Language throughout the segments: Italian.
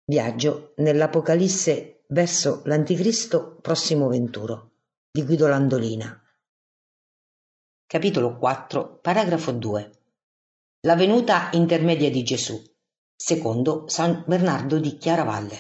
Viaggio nell'Apocalisse verso l'Anticristo prossimo venturo di Guido Landolina. Capitolo 4, paragrafo 2. La venuta intermedia di Gesù, secondo San Bernardo di Chiaravalle.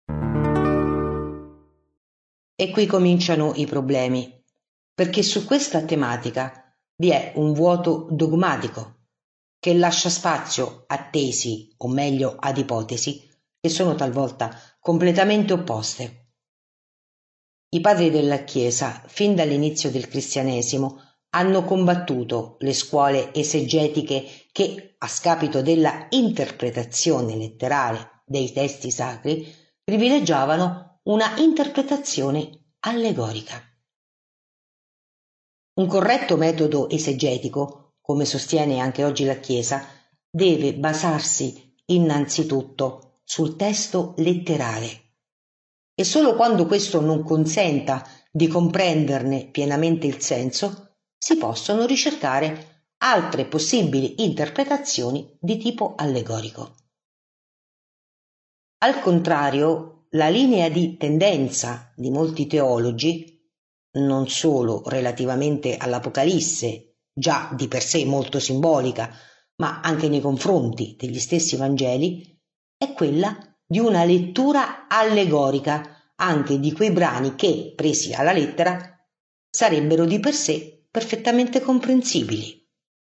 E qui cominciano i problemi, perché su questa tematica vi è un vuoto dogmatico che lascia spazio a tesi, o meglio ad ipotesi, che sono talvolta completamente opposte. I padri della Chiesa, fin dall'inizio del cristianesimo, hanno combattuto le scuole esegetiche che, a scapito della interpretazione letterale dei testi sacri, privilegiavano una interpretazione allegorica. Un corretto metodo esegetico, come sostiene anche oggi la Chiesa, deve basarsi innanzitutto sul testo letterale e solo quando questo non consenta di comprenderne pienamente il senso si possono ricercare altre possibili interpretazioni di tipo allegorico. Al contrario, la linea di tendenza di molti teologi, non solo relativamente all'Apocalisse, già di per sé molto simbolica, ma anche nei confronti degli stessi Vangeli, è quella di una lettura allegorica anche di quei brani che, presi alla lettera, sarebbero di per sé perfettamente comprensibili.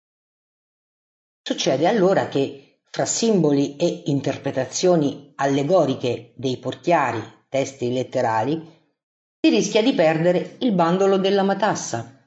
Succede allora che fra simboli e interpretazioni allegoriche dei porchiari testi letterali si rischia di perdere il bandolo della matassa.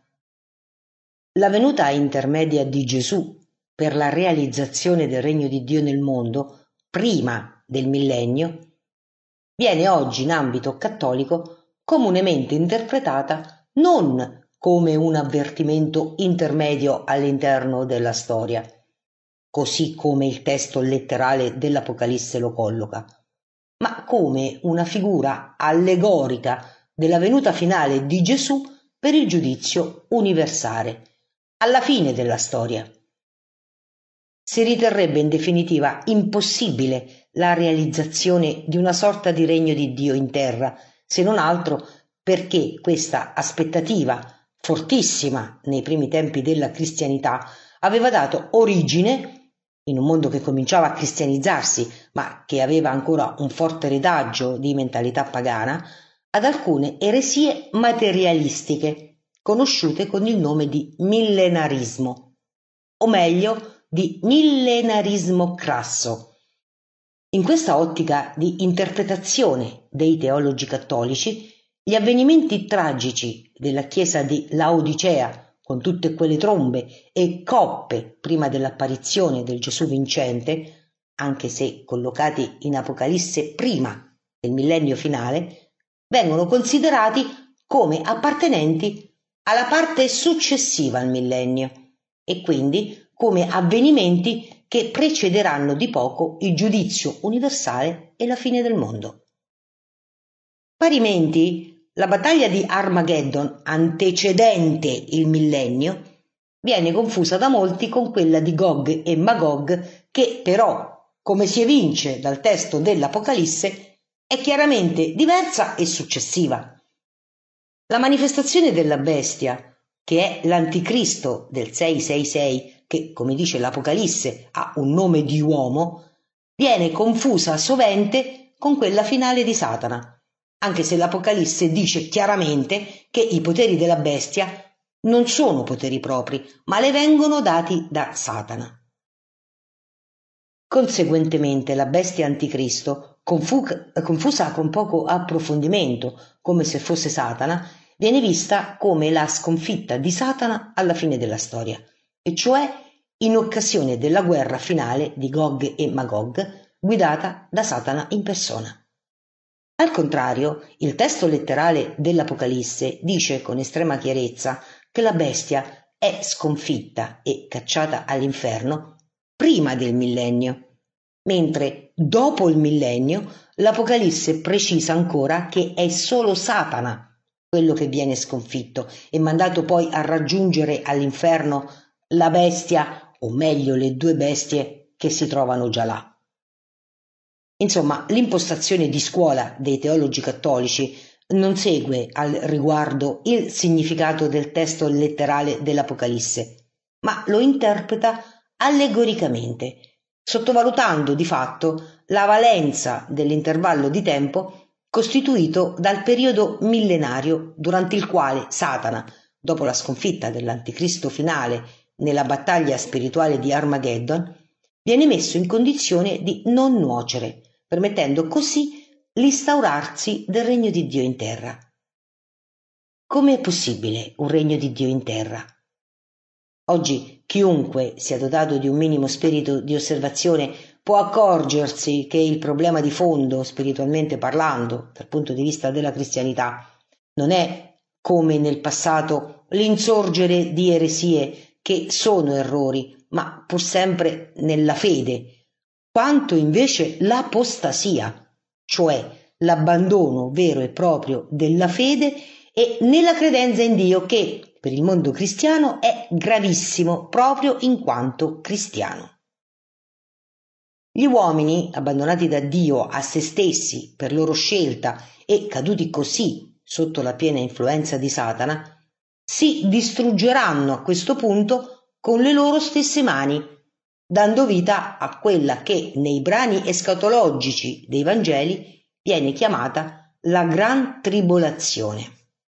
La venuta intermedia di Gesù per la realizzazione del regno di Dio nel mondo, prima del millennio, viene oggi in ambito cattolico comunemente interpretata non come un avvertimento intermedio all'interno della storia, così come il testo letterale dell'Apocalisse lo colloca, ma come una figura allegorica della venuta finale di Gesù per il giudizio universale, alla fine della storia. Si riterrebbe in definitiva impossibile la realizzazione di una sorta di regno di Dio in terra, se non altro perché questa aspettativa, fortissima nei primi tempi della cristianità, aveva dato origine, in un mondo che cominciava a cristianizzarsi, ma che aveva ancora un forte retaggio di mentalità pagana, ad alcune eresie materialistiche, conosciute con il nome di millenarismo, o meglio di millenarismo crasso. In questa ottica di interpretazione dei teologi cattolici, gli avvenimenti tragici della chiesa di Laodicea, con tutte quelle trombe e coppe prima dell'apparizione del Gesù vincente, anche se collocati in Apocalisse prima del millennio finale, vengono considerati come appartenenti alla parte successiva al millennio e quindi come avvenimenti che precederanno di poco il giudizio universale e la fine del mondo. Parimenti, la battaglia di Armageddon, antecedente il millennio, viene confusa da molti con quella di Gog e Magog, che però, come si evince dal testo dell'Apocalisse, è chiaramente diversa e successiva. La manifestazione della bestia, che è l'anticristo del 666, che, come dice l'Apocalisse, ha un nome di uomo, viene confusa sovente con quella finale di Satana, anche se l'Apocalisse dice chiaramente che i poteri della bestia non sono poteri propri, ma le vengono dati da Satana. Conseguentemente la bestia anticristo, confusa con poco approfondimento, come se fosse Satana, viene vista come la sconfitta di Satana alla fine della storia, e cioè in occasione della guerra finale di Gog e Magog, guidata da Satana in persona. Al contrario, il testo letterale dell'Apocalisse dice con estrema chiarezza che la bestia è sconfitta e cacciata all'inferno prima del millennio, mentre dopo il millennio l'Apocalisse precisa ancora che è solo Satana quello che viene sconfitto e mandato poi a raggiungere all'inferno la bestia, o meglio le due bestie che si trovano già là. Insomma, l'impostazione di scuola dei teologi cattolici non segue al riguardo il significato del testo letterale dell'Apocalisse, ma lo interpreta allegoricamente, sottovalutando di fatto la valenza dell'intervallo di tempo costituito dal periodo millenario durante il quale Satana, dopo la sconfitta dell'anticristo finale nella battaglia spirituale di Armageddon, viene messo in condizione di non nuocere, permettendo così l'instaurarsi del regno di Dio in terra. Come è possibile un regno di Dio in terra? Oggi chiunque sia dotato di un minimo spirito di osservazione può accorgersi che il problema di fondo, spiritualmente parlando, dal punto di vista della cristianità, non è, come nel passato, l'insorgere di eresie che sono errori, ma pur sempre nella fede, quanto invece l'apostasia, cioè l'abbandono vero e proprio della fede e nella credenza in Dio che per il mondo cristiano è gravissimo proprio in quanto cristiano. Gli uomini, abbandonati da Dio a se stessi per loro scelta e caduti così sotto la piena influenza di Satana, si distruggeranno a questo punto con le loro stesse mani, dando vita a quella che nei brani escatologici dei Vangeli viene chiamata la Gran Tribolazione.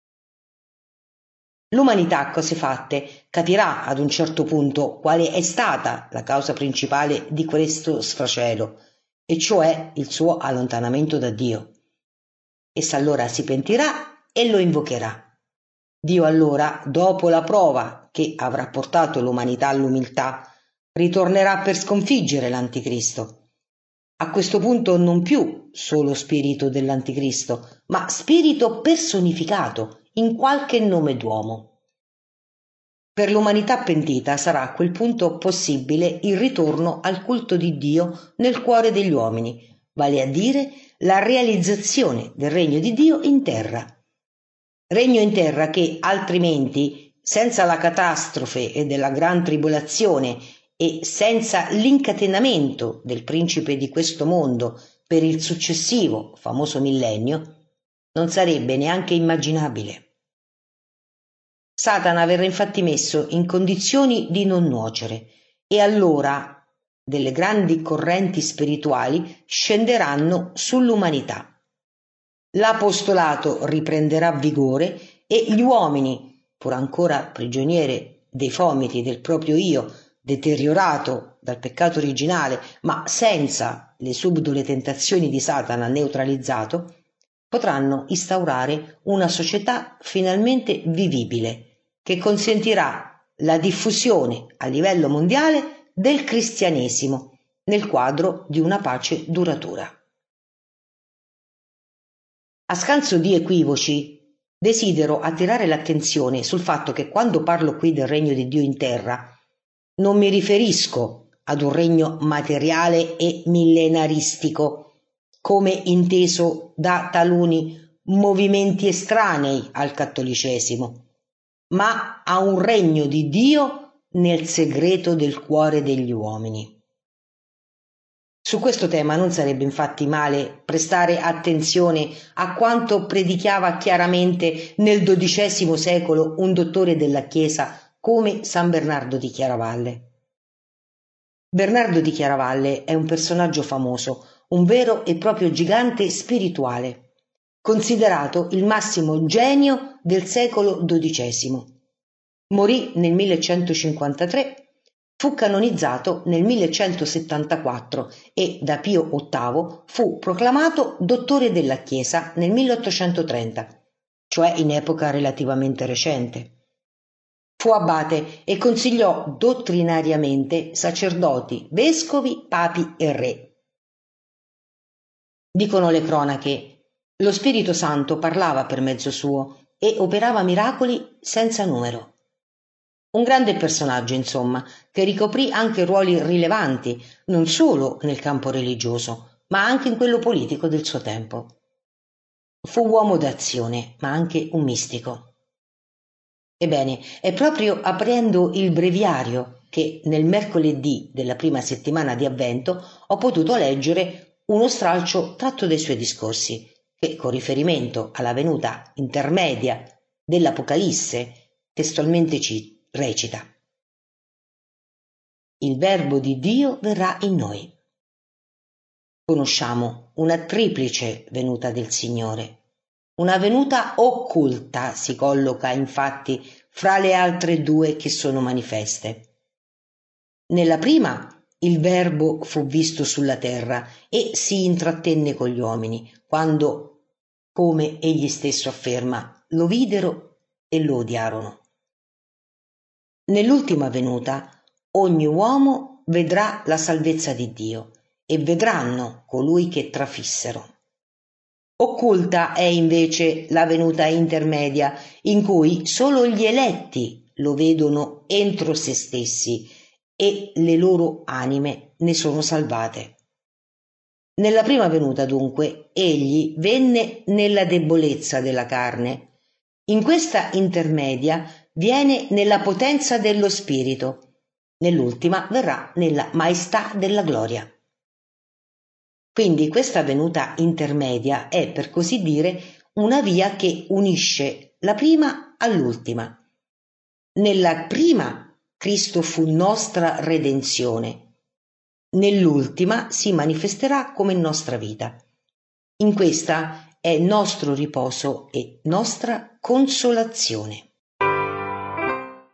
L'umanità, cose fatte, capirà ad un certo punto quale è stata la causa principale di questo sfacelo, e cioè il suo allontanamento da Dio. Essa allora si pentirà e lo invocherà. Dio allora, dopo la prova che avrà portato l'umanità all'umiltà, ritornerà per sconfiggere l'Anticristo. A questo punto non più solo spirito dell'Anticristo, ma spirito personificato in qualche nome d'uomo. Per l'umanità pentita sarà a quel punto possibile il ritorno al culto di Dio nel cuore degli uomini, vale a dire la realizzazione del regno di Dio in terra. Regno in terra che altrimenti, senza la catastrofe e della gran tribolazione e senza l'incatenamento del principe di questo mondo per il successivo famoso millennio, non sarebbe neanche immaginabile. Satana verrà infatti messo in condizioni di non nuocere e allora delle grandi correnti spirituali scenderanno sull'umanità. L'apostolato riprenderà vigore e gli uomini, pur ancora prigionieri dei fomiti del proprio io, deteriorato dal peccato originale, ma senza le subdole tentazioni di Satana neutralizzato, potranno instaurare una società finalmente vivibile, che consentirà la diffusione a livello mondiale del cristianesimo nel quadro di una pace duratura. A scanso di equivoci, desidero attirare l'attenzione sul fatto che quando parlo qui del regno di Dio in terra, non mi riferisco ad un regno materiale e millenaristico, come inteso da taluni movimenti estranei al cattolicesimo, ma a un regno di Dio nel segreto del cuore degli uomini. Su questo tema non sarebbe infatti male prestare attenzione a quanto predichiava chiaramente nel XII secolo un dottore della Chiesa come San Bernardo di Chiaravalle. Bernardo di Chiaravalle è un personaggio famoso, un vero e proprio gigante spirituale, considerato il massimo genio del secolo XII. Morì nel 1153. Fu canonizzato nel 1174 e da Pio VIII fu proclamato dottore della Chiesa nel 1830, cioè in epoca relativamente recente. Fu abate e consigliò dottrinariamente sacerdoti, vescovi, papi e re. Dicono le cronache, lo Spirito Santo parlava per mezzo suo e operava miracoli senza numero. Un grande personaggio, insomma, che ricoprì anche ruoli rilevanti, non solo nel campo religioso, ma anche in quello politico del suo tempo. Fu uomo d'azione, ma anche un mistico. Ebbene, è proprio aprendo il breviario che nel mercoledì della prima settimana di Avvento ho potuto leggere uno stralcio tratto dai suoi discorsi, che con riferimento alla venuta intermedia dell'Apocalisse testualmente recita: il Verbo di Dio verrà in noi. Conosciamo una triplice venuta del Signore. Una venuta occulta si colloca infatti fra le altre due che sono manifeste. Nella prima il Verbo fu visto sulla terra e si intrattenne con gli uomini, quando, come egli stesso afferma, lo videro e lo odiarono. Nell'ultima venuta ogni uomo vedrà la salvezza di Dio e vedranno colui che trafissero. Occulta è invece la venuta intermedia, in cui solo gli eletti lo vedono entro se stessi e le loro anime ne sono salvate. Nella prima venuta, dunque, egli venne nella debolezza della carne. In questa intermedia viene nella potenza dello Spirito. Nell'ultima verrà nella maestà della gloria. Quindi questa venuta intermedia è, per così dire, una via che unisce la prima all'ultima. Nella prima Cristo fu nostra redenzione, nell'ultima si manifesterà come nostra vita. In questa è nostro riposo e nostra consolazione.